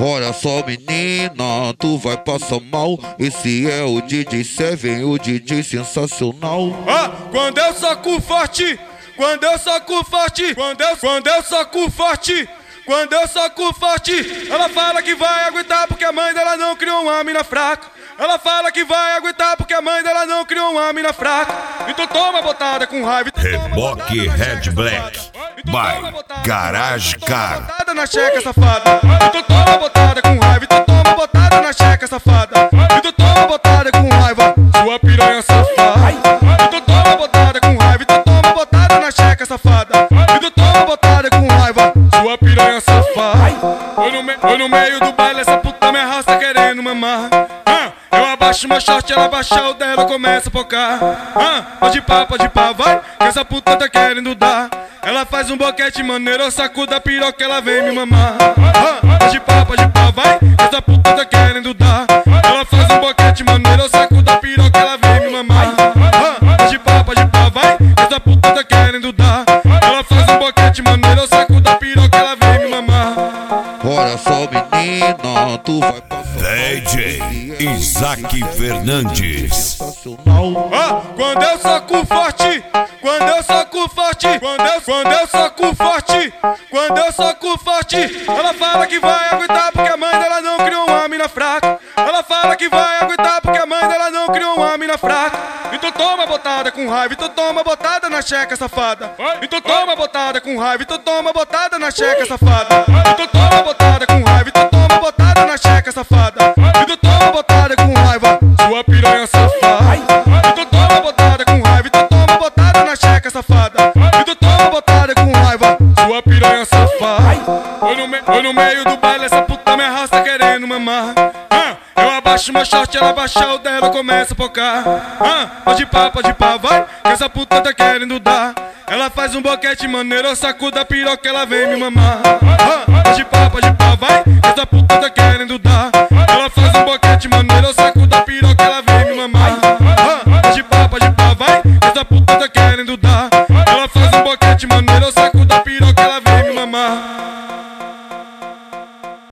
Olha só, menina, tu vai passar mal. Esse é o DJ Seven, o DJ sensacional. Quando eu soco forte, quando eu soco forte, quando eu soco forte, quando eu soco forte, ela fala que vai aguentar porque a mãe dela não criou uma mina fraca. Ela fala que vai aguentar porque a mãe dela não criou uma mina fraca. Então toma botada com raiva. Reboque Red Black by Garage Car. Botada na checa, safada. Então toma botada com raiva. Então toma botada na checa, safada. Então toma botada com raiva, sua piranha safada. Então toma botada com raiva. Então toma botada na checa, safada. Então toma botada com raiva, sua piranha safada. Foi no meio do baile, essa puta me arrasta querendo mamar. Eu abaixo meu short, ela abaixa o dela, começa a focar. Pode pá, vai, que essa puta tá querendo dar. Ela faz um boquete maneiro, eu sacudo a piroca, ela vem me mamar. Pode pá, vai, que essa puta tá querendo dar. Ela faz um boquete maneiro, eu sacudo a piroca, ela vem me mamar. Pode pá, vai, que essa puta tá querendo dar. Ela faz um boquete maneiro, eu sacudo a piroca, ela vem me mamar. Olha só, menina, tu vai passar DJ Isaac Fernandes. Quando eu soco forte, quando eu soco forte, quando eu soco forte, quando eu soco forte, ela fala que vai aguentar porque a mãe dela não criou uma mina fraca. Ela fala que vai aguentar porque a mãe dela não criou uma mina fraca. Então toma botada com raiva, então toma botada na checa, safada. Então toma botada com raiva, então toma botada na checa, safada. Então toma botada com raiva, então toma botada na checa, safada. Então toma botada com raiva, sua piranha safada. Então toma botada com raiva, então toma botada na checa, safada. Então toma botada com raiva, sua piranha safada. Foi no meio do baile, essa puta me arrasta querendo mamar. Eu abaixo meu short, ela abaixa o dela, começa a focar. Pode pá, vai, que essa puta tá querendo dar. Ela faz um boquete maneiro, eu sacudo a piroca, ela vem me mamar. Pode pá, vai, que essa puta tá querendo dar. Ela faz um boquete maneiro, eu sacudo a piroca, ela vem me mamar. Pode pá, vai, que essa